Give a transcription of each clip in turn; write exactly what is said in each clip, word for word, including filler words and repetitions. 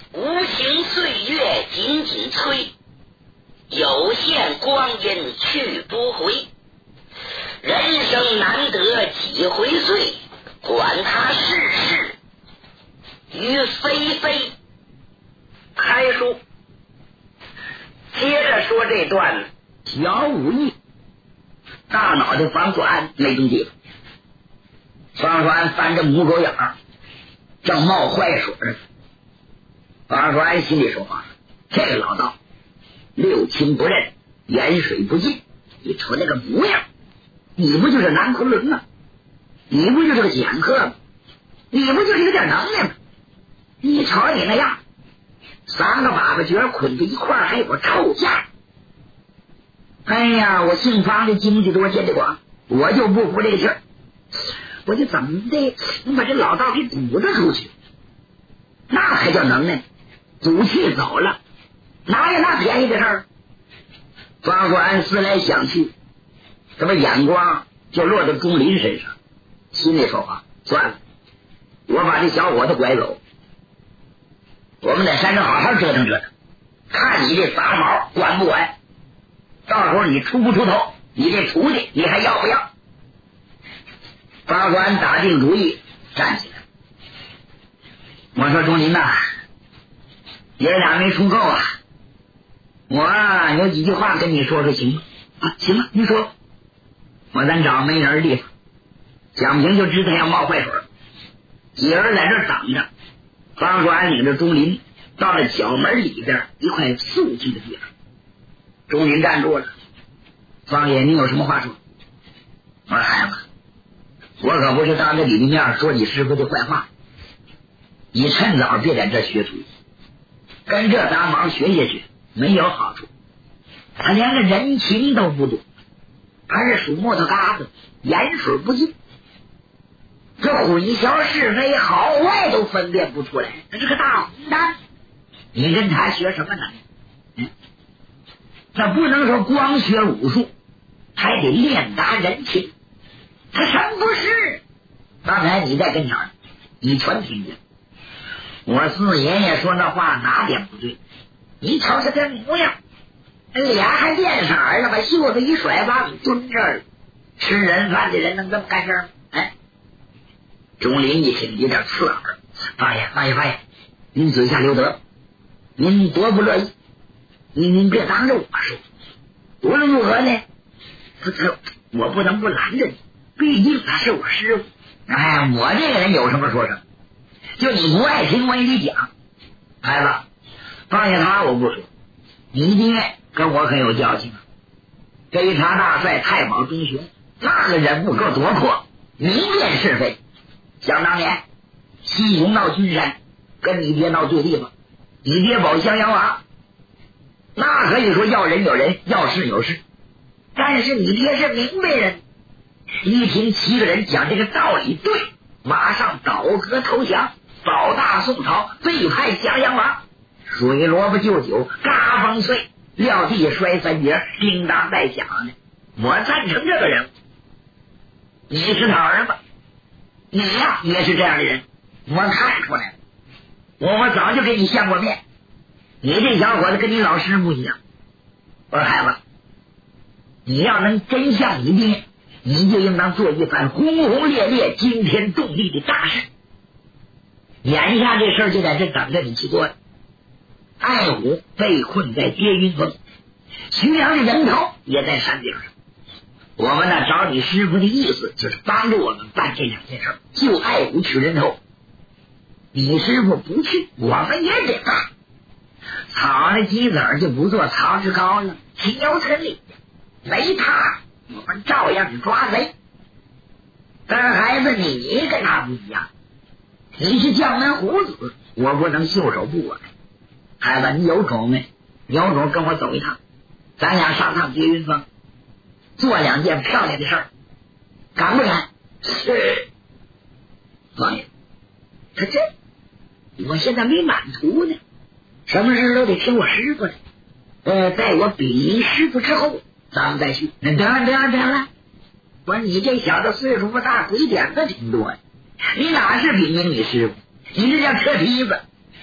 无形岁月紧紧催，有限光阴去不回。人生难得几回岁，管他世事与非非。开书，接着说这段小武艺。大脑袋方说安没动地方，方说安翻着母狗眼儿，正冒坏水呢。方说安心里说话：这个老道六亲不认，盐水不进，你瞅那个模样，你不就是南昆仑吗？你不就是个讲课吗？你不就是有点能耐吗？你瞅你那样，三个粑粑角捆在一块儿，还有个臭架。哎呀，我姓方的经济多，见得广，我就不服这个气儿，我就怎么的能把这老道给堵得出去？那还叫能耐？赌气走了，哪有那便宜的事儿？方国安思来想去，怎么眼光就落到钟林身上？心里说话，算了，我把这小伙子拐走，我们在山上好好折腾折腾，看你这杂毛管不管？到时候你出不出头？你这徒弟你还要不要？法官打定主意，站起来。我说钟林呐，爷俩没出够啊，我啊有几句话跟你说说行吗？啊，行了，您说。我咱找没人的地方，讲不行就知道要冒坏水。几人在这儿等着。方说安领着钟林到了角门里边一块肃静的地方。钟林站住了。方爷，你有什么话说？我说孩子，我可不是当着你的面说你师傅的坏话，你趁早别在这学徒，跟这当忙学下去没有好处。他连个人情都不懂，还是属木头嘎子，盐水不进，这混淆是非好坏都分辨不出来，这是个大混蛋。你跟他学什么呢？嗯，那不能说光学武术，还得练达人情。他什么不是？刚才你在跟前，你全听见。我四爷爷说那话哪点不对？你瞅瞅这模样，脸还变色了，把袖子一甩，把你蹲这儿。吃人饭的人能这么干事吗？哎，钟林一听有点刺耳。发爷，发爷，发爷，您嘴下留德，您多不乐意，您您别当着我说。无论如何呢，不是我不能不拦着你，毕竟他是我师傅。哎，我这个人有什么说什么，就你不爱听我也得讲。孩子，放下他我不说，你爹跟我可有交情啊。侦察大帅太保中学，那个人物够多阔，明辨是非。想当年西雄闹君山，跟你爹闹对立吧，你爹保襄阳王，那可以说要人有人，要事有事。但是你爹是明白人，一听七个人讲这个道理对，马上倒戈投降，保大宋朝，背叛襄阳王。水萝卜就酒，嘎风碎，撂地摔三节，叮当带响的。我赞成这个人。你是他儿子，你呀也是这样的人，我看出来了。我我早就给你见过面，你这小伙子跟你老师不一样。我说孩子，你要能真像你爹，你就应当做一番轰轰烈烈、惊天动地的大事。眼下这事儿就在这等着你去做。爱虎被困在接云峰，徐良的人头也在山顶上。我们呢找你师傅的意思就是帮助我们办这两件事，救爱虎取人头。你师傅不去，我们也得办。草的鸡子就不做曹志高了，秦油村里没他，我们照样抓贼。但是孩子，你跟他不一样，你是将门虎子，我不能袖手不管。孩子，你有种没？有种跟我走一趟，咱俩上趟接云峰，做两件漂亮的事儿，敢不敢？是。王爷，可这我现在没满图呢，什么事都得听我师傅的。呃，在我禀明师傅之后，咱们再去。那得了得了得了，我说你这小子岁数不大，鬼点子挺多呀。你哪是禀明你师傅，你这叫扯皮子。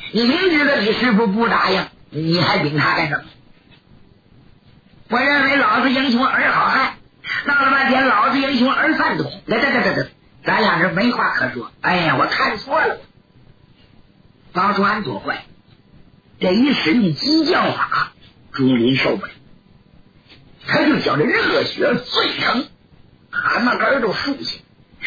你明知道你师傅不答应，你还顶他干什么？我认为老子英雄儿好汉，闹了半天老子英雄儿饭桶，来来来来来，咱俩这没话可说。哎呀，我看错了。方叔安多坏，这一使用激将法，钟林受不了，他就觉得热血沸腾，汗毛根都竖起。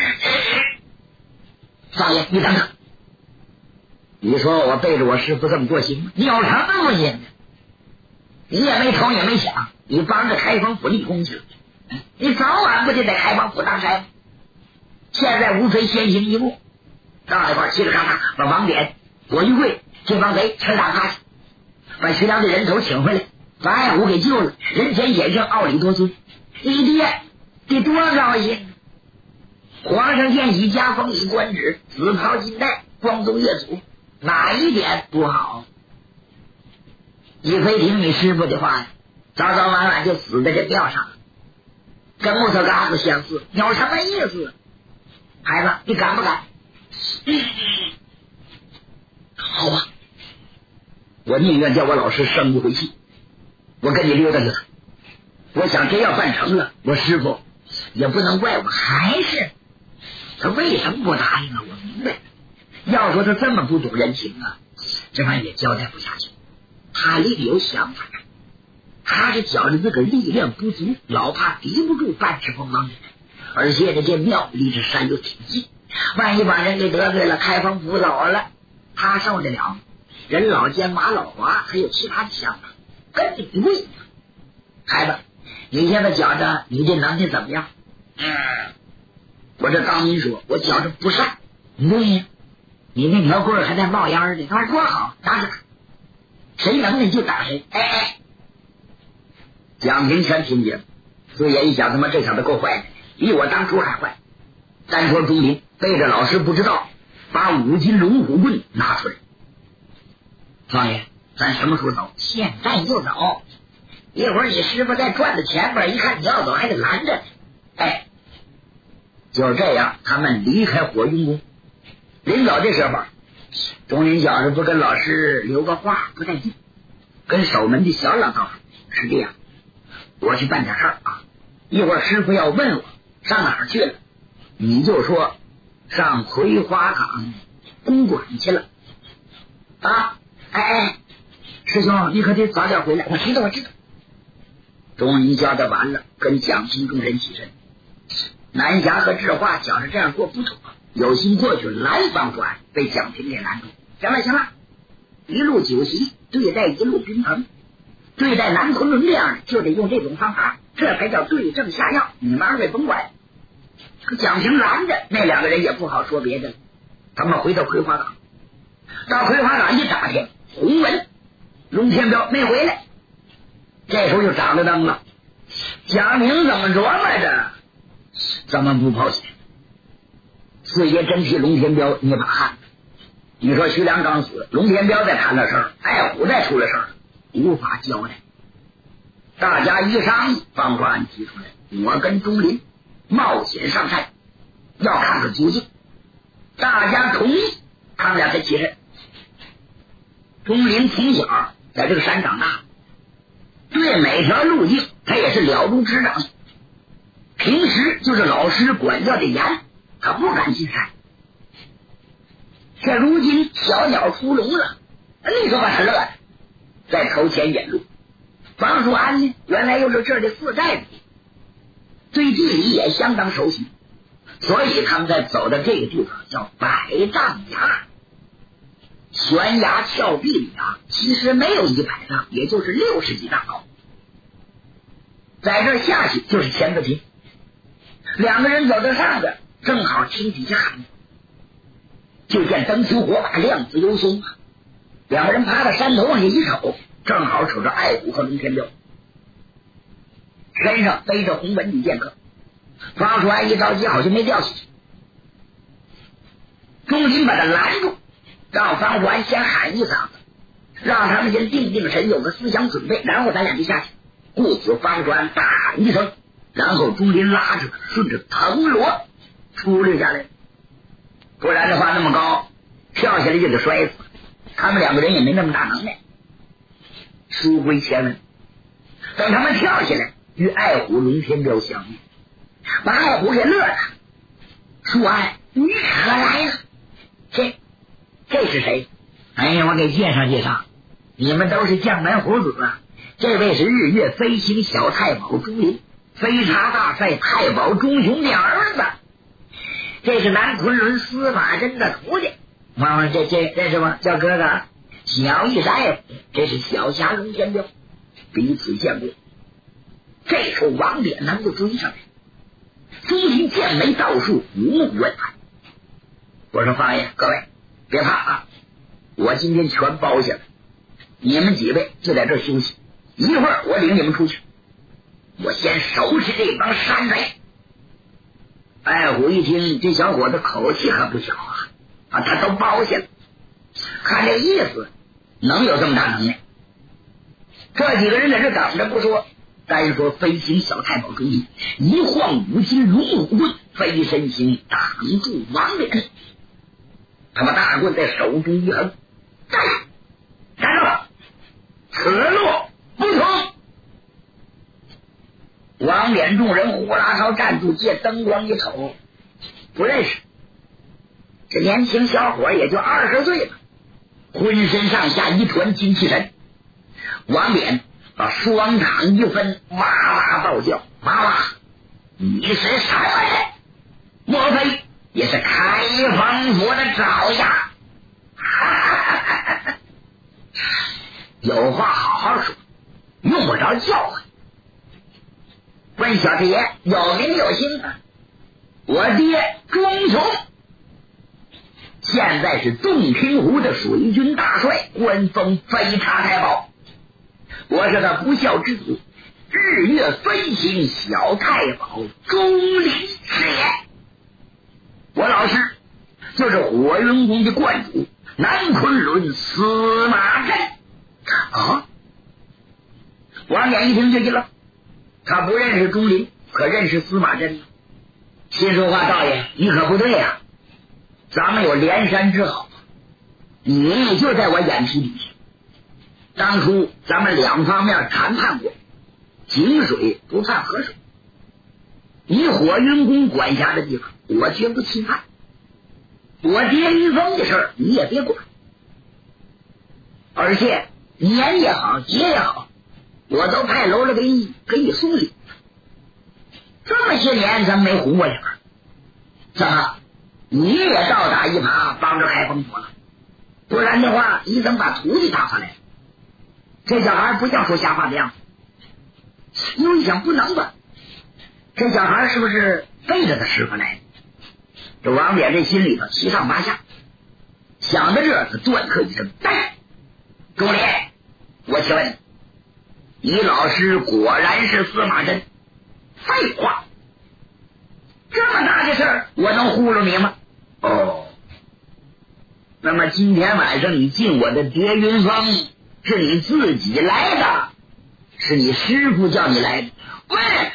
少爷，你等等，你说我背着我师傅这么做行吗？你有什么不行的？你也没头也没想，你帮着开封府立功去了，你早晚不就得开封府当差吗？现在无非先行一步，到一块嘁哩咔嚓把王典、郭玉贵这帮贼全打趴下，把徐良的人头请回来，把爱虎给救了，人前显圣，傲里多尊，你爹得多高兴！皇上宴喜加封以官职，紫袍金带，光宗越祖，哪一点不好？你非听你师傅的话呀，早早晚晚就死在这庙上了，跟木头嘎子相似，有什么意思？孩子，你敢不敢？嗯、好吧，我宁愿叫我老师生不回去，我跟你溜达溜达。我想真要办成了，我师傅也不能怪我，还是他为什么不答应啊？我明白，要说他这么不懂人情啊，这玩意也交代不下去。他另有想法，他是觉得自个力量不足，老怕敌不住半尺锋芒人，而且呢，这庙离这山又挺近，万一把人给得罪了，开封府走了，他受得了？人老奸马老滑，还有其他的想法，跟你不一样。孩子，你现在觉着你这能力怎么样？嗯，我这刚明说，我觉着不善。对呀，你那条棍还在冒烟呢，那多好，拿着看。谁能耐就打谁。哎哎，蒋平全听见，四爷一想，他妈这小子够坏的，比我当初还坏。单说钟林背着老师不知道，把五斤龙虎棍拿出来。少爷，咱什么时候走？现在就走。一会儿你师傅再转到前边，一看你要走，还得拦着。哎，就这样，他们离开火云宫。临走这时候，钟林小子不跟老师留个话不带劲，跟守门的小老道是这样，我去办点事儿啊，一会儿师傅要问我上哪儿去了，你就说上葵花岗公馆去了啊。哎哎，师兄你可得早点回来。我知道我知道。钟林交代完了，跟蒋平众人起身。南侠和智化觉着这样做不妥，有心过去拦方转，被蒋平给拦住。行了行了，一路酒席对待一路宾朋，对待南昆仑这样的就得用这种方法，这才叫对症下药。你们二位甭管。可蒋平拦着，那两个人也不好说别的，他们回到葵花岗，到葵花岗一打听，洪文龙天彪没回来，这时候就长了灯了。蒋平怎么琢磨着？怎么不抛血？四爷真替龙天彪捏把汗。你说徐良刚死，龙天彪再谈了事儿，爱虎再出了事儿，无法交代。大家一商议，方国安提出来，我跟钟林冒险上山，要看个究竟。大家同意，他们俩才起身。钟林从小在这个山长大，对每条路径他也是了如指掌，平时就是老师管教的严，他不敢进山。这如今小鸟出笼了，你说把他乐的，在头前引路。方树安呢，原来又是这儿的四寨主，对地理也相当熟悉，所以他们在走的这个地方叫百丈崖。悬崖峭壁里啊，其实没有一百丈，也就是六十几丈高。在这儿下去就是千字坪。两个人走到上边，正好听底下喊，就见灯球火把，亮子幽松。两个人爬到山头往下一瞅，正好瞅着爱虎和龙天彪，身上背着红文女剑客。方树安一着急，好像没掉下去。钟林把他拦住，让方树安先喊一嗓子，让他们先定定神，有个思想准备，然后咱俩就下去。故此方树安大喊一声，然后钟林拉着他顺着藤萝出溜下来，不然的话那么高跳下来就得摔死。 他们两个人也没那么大能耐。书归前文，等他们跳下来与爱虎龙天彪相遇，把爱虎给乐了，说：“哎，你可来了？这这是谁？哎呀，我给介绍介绍，你们都是将门虎子啊！这位是日月飞行小太保钟林，飞查大帅太保钟雄的儿子。这是南昆仑司马真的徒弟。妈妈，这这认识吗？叫哥哥。小义是爱虎，这是小侠龙天彪，彼此见过。这时候王典能够追上来，钟林剑眉倒竖，五目问他：“我说方爷，各位别怕啊，我今天全包下了，你们几位就在这儿休息，一会儿我领你们出去，我先收拾这帮山贼。”爱虎一听这小伙子口气可不小啊，啊，他都包下了，看这意思能有这么大能耐。这几个人在这等着不说，单说飞行小太保钟林一晃五斤龙虎棍，飞身形挡住王脸，他把大棍在手中一横，站站住，此路不通。王脸众人呼啦朝站住，借灯光一瞅，不认识。这年轻小伙也就二十岁吧，浑身上下一团精气神。王脸把双掌一分，哇哇暴叫：“娃娃，你是什么人？莫非也是开封府的爪牙？”有话好好说，用不着叫唤。问小弟爷有名有姓啊？我爹钟雄，现在是洞庭湖的水军大帅，官封飞查太保。我是他不孝之子，日月飞行小太保钟林是也。我老师就是火云宫的观主南昆仑司马镇啊！王冕一听就急了，他不认识钟林，可认识司马镇。心说话，道爷你可不对呀、啊，咱们有连山之好，你就在我眼皮底下。当初咱们两方面谈判过，井水不犯河水，你火云宫管辖的地方我绝不侵犯，我爹于峰的事儿你也别管，而且年也好节也好，我都派楼了给你给你送礼。这么些年咱没红过脸，怎么你也到达一耙帮着开封府了？不然的话你怎么把徒弟打发来？这小孩不像说瞎话的样子。又一想不能吧，这小孩是不是背着他师傅来的？这王冕这心里头七上八下，想到这，他断喝一声：“带！”钟林，我请问你老师果然是司马真？废话，这么大的事儿我能糊弄你吗？哦，那么今天晚上你进我的叠云峰是你自己来的，是你师傅叫你来的？喂！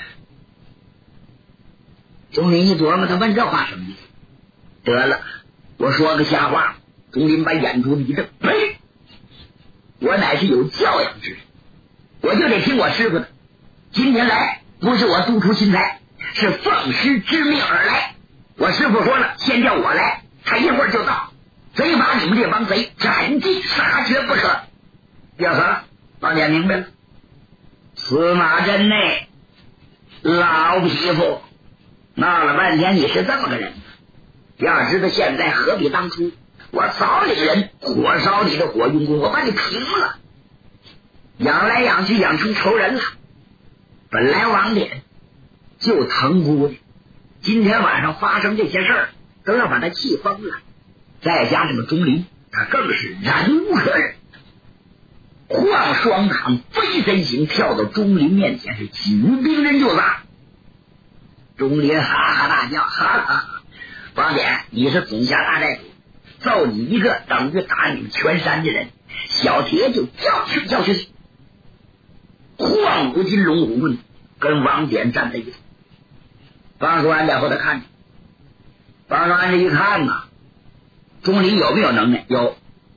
钟林一琢磨，他问这话什么意思？得了，我说个瞎话。钟林把眼珠子一瞪：“呸！我乃是有教养之人，我就得听我师傅的。今天来不是我督促钦差，是奉师之命而来。我师傅说了，先叫我来，他一会儿就到，非把你们这帮贼斩尽杀绝不可。”要何老点明白了？司马真内老匹夫，闹了半天你是这么个人，要知道现在何必当初，我早领人火烧你的火云宫，我把你平了，养来养去养成仇人了。本来王典就疼姑的，今天晚上发生这些事儿都要把他气疯了，再加上个钟林，他更是忍无可忍，晃双掌飞身形跳到钟林面前，是举兵人就砸。钟林哈哈大叫：“哈哈哈！王典，你是总辖大寨主，揍你一个等于打你们全山的人，小铁就教训教训。”晃五斤龙虎棍跟王典站在一起。方叔安在后头看着，方叔安这一看呐，钟林有没有能耐？有。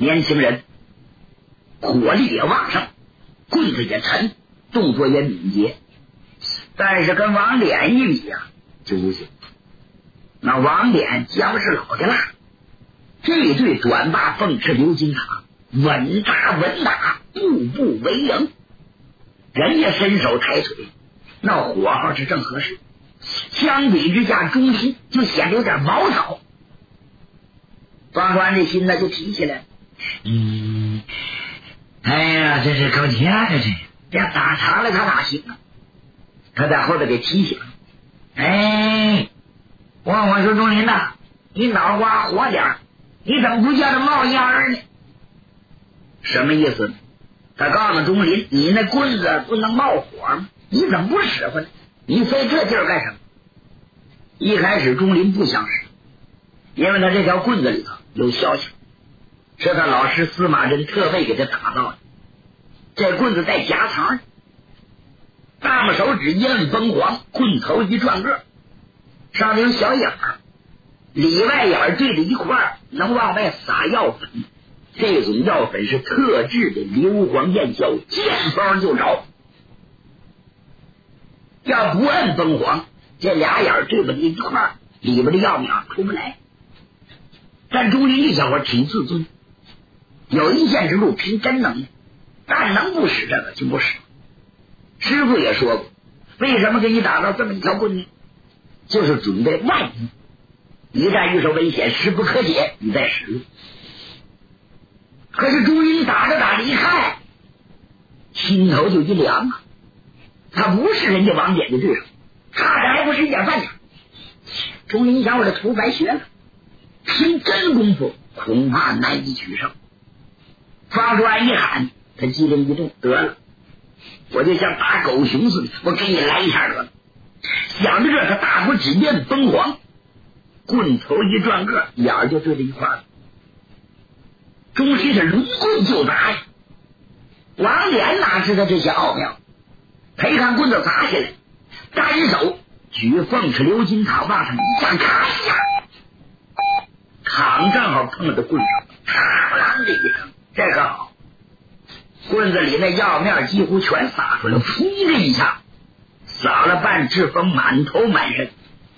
年轻人火力也旺盛，棍子也沉，动作也敏捷，但是跟王脸一比呀、啊，就不行。那王脸姜是老的辣，这对短把凤翅鎏金塔稳扎稳打，步步为营，人家伸手抬腿，那火候是正合适。相比之下，钟林就显得有点毛糙。方川这心呢就提起来，嗯，哎呀，这是够呛的，这这打长了他哪行啊？他在后头给提醒，哎，我我说钟林呐，你脑瓜活点，你怎么不叫他冒烟呢？什么意思？他告诉钟林，你那棍子不能冒火吗？你怎么不使唤呢？你费这劲儿干什么？一开始钟林不想使，因为他这条棍子里头有消息，是他老师司马真特别给他打造的。这棍子带夹层，大拇手指一摁崩黄，棍头一转个，上面有小眼儿，里外眼对着一块儿，能往外撒药粉。这种药粉是特制的硫磺焰硝，见风就着。要不摁崩黄，这俩眼对不在一块儿，里边的药苗出不来。但钟林这小伙挺自尊，有一线之路凭真能耐，但能不使这个就不使。师傅也说过，为什么给你打造这么一条棍呢？就是准备万一一旦遇上危险，势不可解，你再使用。可是钟林打着打着一看，心头就一凉啊！他不是人家王典的对手，差点还不是眼饭点。钟林想，我这图白学了，凭真功夫恐怕难以取胜。方川一喊，他机灵一动，得了，我就像打狗熊似的，我给你来一下得了。想着这，他大拇指面崩黄，棍头一转个，眼儿就对着一块了。钟林是抡棍就砸呀，王脸哪知道这些奥妙，他一看棍子砸下来，单手举凤翅鎏金塔往上一下，咔一下，躺正好碰到棍上，嚓啷的一声，这个好，棍子里那药面几乎全洒出来，噗的一下洒了半赤峰，满头满身。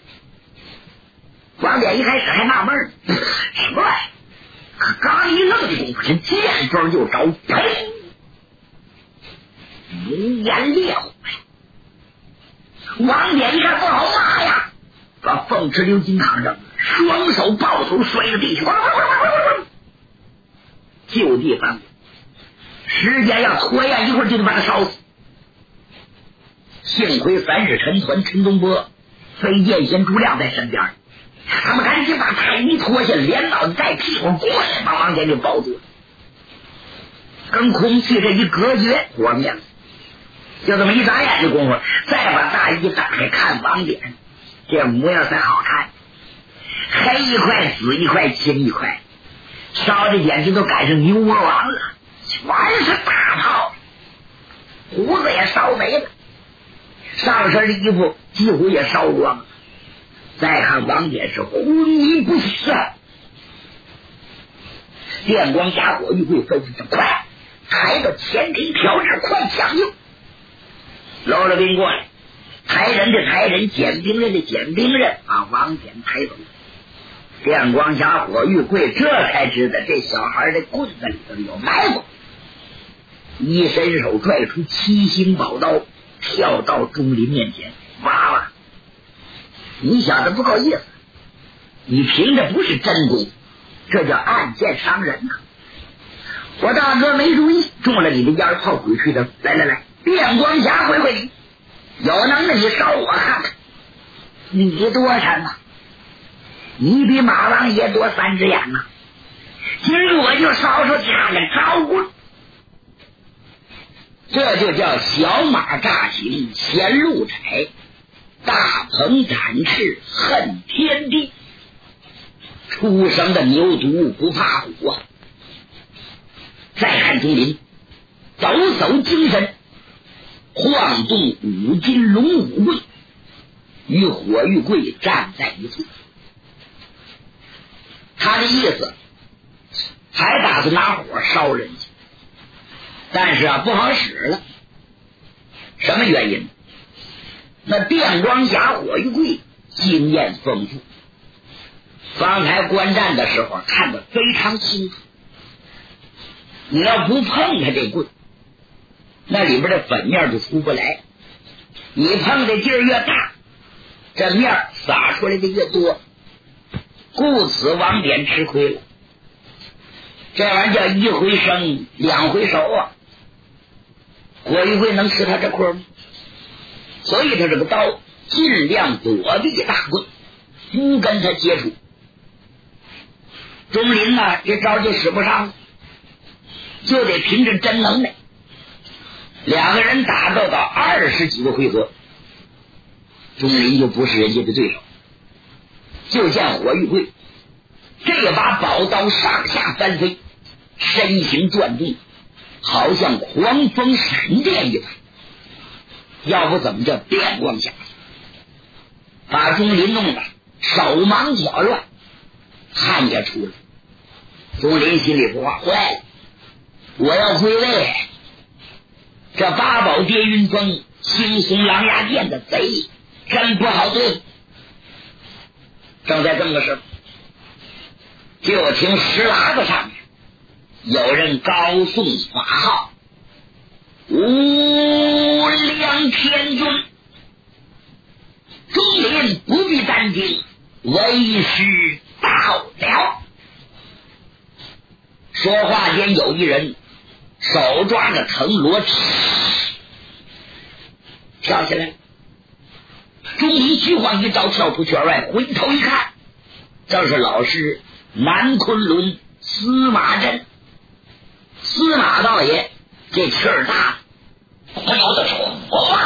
王脸一开始还纳闷呢，什么玩意儿？可刚一愣的功夫，是见风就着，呸！如烟烈火呀！王脸一看不好骂呀，把凤翅鎏金塔扔了，双手抱头摔在地上，就地翻滚。时间要拖延一会儿，就得把他烧死。幸亏三世陈团陈东波、飞剑仙朱亮在身边，他们赶紧把太医脱下，连脑袋带屁股过来，把王典给抱住了，跟空气这一隔绝，火灭了。就这么一眨眼的功夫，再把大衣打开看王典，这模样才好看，黑一块紫一块青一块，烧的简直都赶上牛魔王了，全是大泡，胡子也烧没了，上身的衣服几乎也烧光了。再看王典是昏迷不醒，电光霞火玉桂吩咐着快抬到前庭调制，快抢救。搂了兵过来，抬人的抬人，捡兵人的捡兵人，把王典抬走。电光霞火玉桂这才知道这小孩的棍子里头有埋伏，一伸手拽出七星宝刀，跳到钟林面前，娃娃，你小子不够意思，你凭着不是真功夫，这叫暗箭伤人呐、啊！我大哥没注意，中了你的烟炮鬼吹灯，来来来，电光侠回回你，有能耐你烧我看看，你多什么？你比马王爷多三只眼呐！今儿我就烧出家来招呼。这就叫小马乍行前路窄，大鹏展翅恨天地。出生的牛犊不怕虎啊！再看钟林，抖擞精神，晃动五金龙虎棍，与火玉桂站在一处。他的意思还打算拿火烧人家，但是啊不好使了。什么原因？那电光侠火玉贵经验丰富，方才观战的时候看得非常清楚。你要不碰他这棍，那里边的粉面就出不来，你碰的劲儿越大，这面撒出来的越多，故此王典吃亏了。这玩意儿叫一回生两回熟啊，火玉贵能吃他这亏吗？所以他这个刀尽量躲避大棍，不跟他接触。钟林呢这招就使不上了，就得凭着真能耐。两个人打斗到二十几个回合，钟林就不是人家的对手。就见火玉贵这把宝刀上下翻飞，身形转动，好像狂风闪电一般，要不怎么叫电光侠，把钟林弄得手忙脚乱，汗也出了。钟林心里不话，坏了，我要归位，这八宝跌云峰青松狼牙殿的贼真不好对付。正在这么个事，就听石喇子上面有人高颂法号，无量天尊，钟林不必担惊，为师到了。说话间有一人手抓着藤萝跳起来，钟离虚晃一招跳出圈外，回头一看，正是老师南昆仑司马真。司马道爷这气儿大，不由得说：“我